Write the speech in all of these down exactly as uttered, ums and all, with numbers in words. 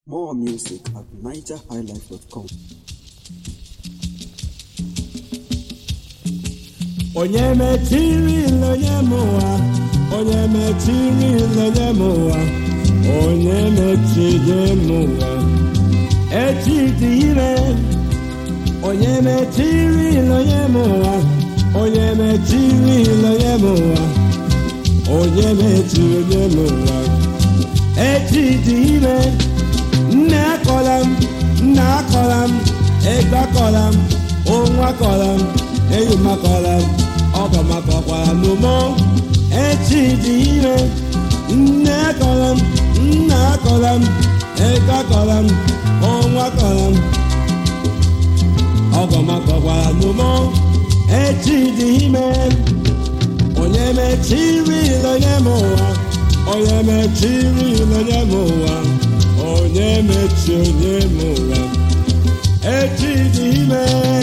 More music at niger high life dot com. Onye metiri lonye moa, onye metiri lonye moa, onye metiri moa. Eti dire, onye metiri lonye moa, onye metiri lonye moa, onye metiri lonye moa. Eti dire, na kolam, na kolam, egba kolam, onwa kolam, eyuma kolam. Ọba makọkwara n'ụmụ echi dị ire nne akọrọ m nna akọrọ m ego akọrọ m ọnwa akọrọ m ọba makọkwara n'ụmụ echi dị ime onye mechiri ilonye m ụwa onye mechiri ilonye m ụwa onye mechi onye m ụwa echi dị ime.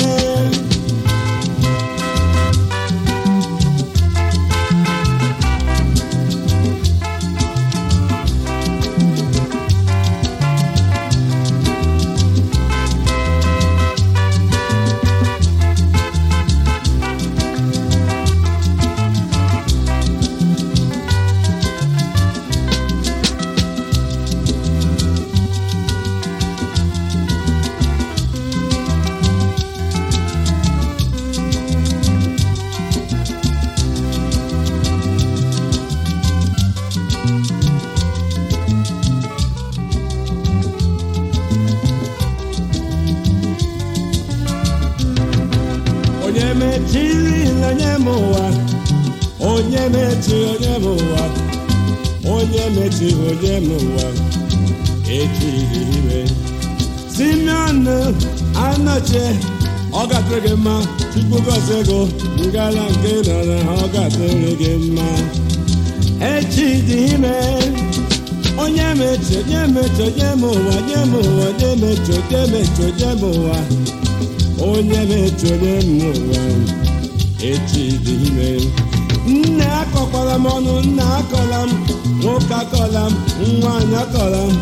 Onye metiri lonye moa, onye metiri onye moa, onye metiri onye moa, etiri ime. Simeon anache, oga tegema, chukwugo sego, ngala nke nana oga tegema. Etiri ime. Onye metiri onye metiri onye moa, onye moa, onye metiri onye metiri onye moa. Onye metụrụ mmụọ echi dị ime nne akọkwara m ọnụ nna akọla m nwoke akọla m nwaanyị akọla m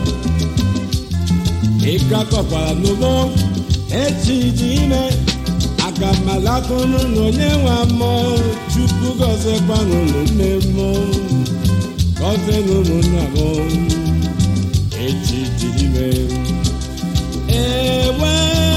ike akọkwara n'ụgbọ echi dị ime aga m alakụnụ na onye nwe mmụọ Chukwu gọziekwanụ nne mmụọ gọzienụ ụmụnna m echi dị ime ewe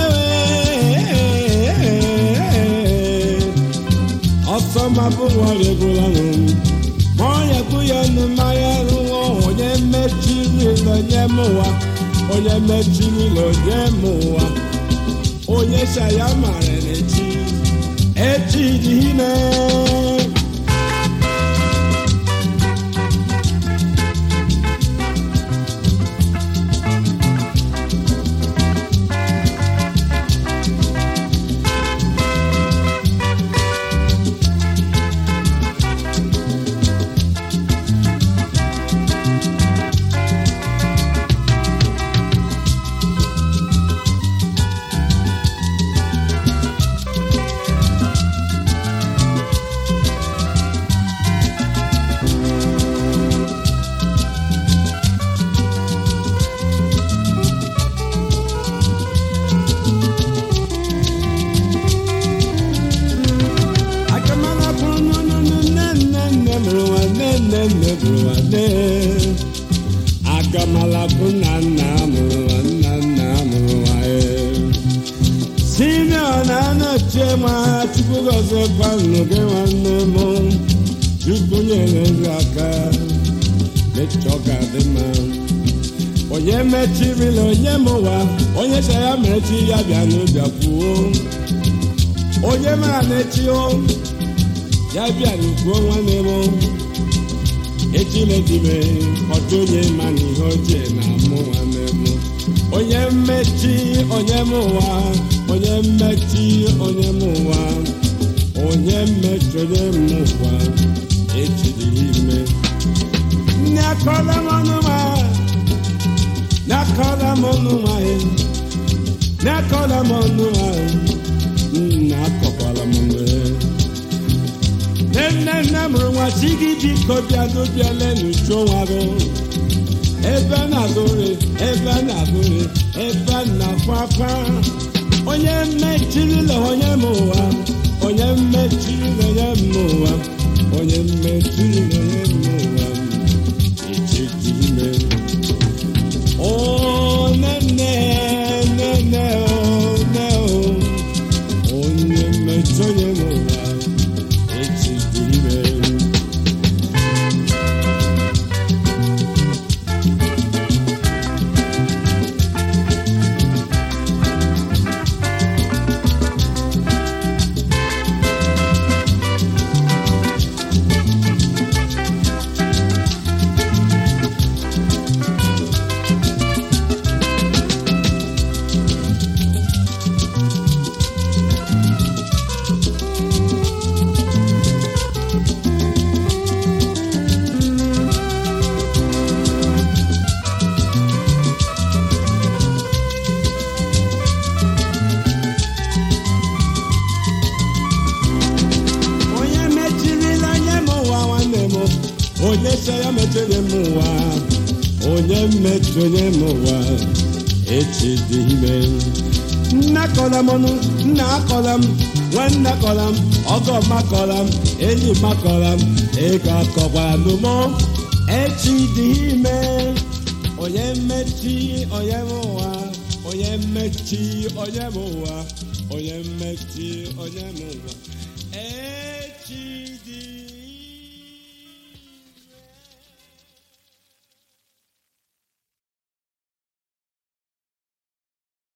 ọsọma bụ nwere gwụlanụ ma onye kwụ ya nụ mmanya rụọ onye mechiri lonye m ụwa onye mechiri lonye m ụwa onye shaya mara n'echi echi dị ime. Agamala kuna na mụrụ nna nna mụrụ nwaanyị Simeon anache ma Chukwu gọziekwanụ gị nwanne m Chukwu nyere gị aka mechọ ga-adị mma onye mechirila onye m ụwa onye cha ya mechi ya bịa n'ụbịa kwuo onye mara na-echi ya bịa n'ukwuo nwanne m echimedime ọtụ onye ma n'ihe ochie na mụ nwanne m onye mmechi onye m ụwa onye mmechi onye m ụwa onye mmechi onye m ụwa echidiri ime nne akọla m ọnụ ma nne akọla m ọnụ ma nne akọla m ọnụ ma nne akọkwala m mgbe nne nne mụrụ nwa chi gị biko bịa n'obiala n'uchu nwa gị ebe na-agụrị ebe na-agụrị ebe na-akwakwa onye mmechirila onye m ụwa onye mmechirila onye m ụwa onye mmechirila onye m ụwa echiti ime o nene nene o ne o onye mmechi onye m ụwa echiti ime onye saya mechenye m ụwa onye mechenye m ụwa echi dị ime nna kọla m ọnụ nna akọla m nwanne akọla m ọgọ makọla m enyi makọla m ego akọkwara m echi dị ime onye mmechi onye m ụwa onye mmechi onye m ụwa onye mmechi onye m ụwa echi dị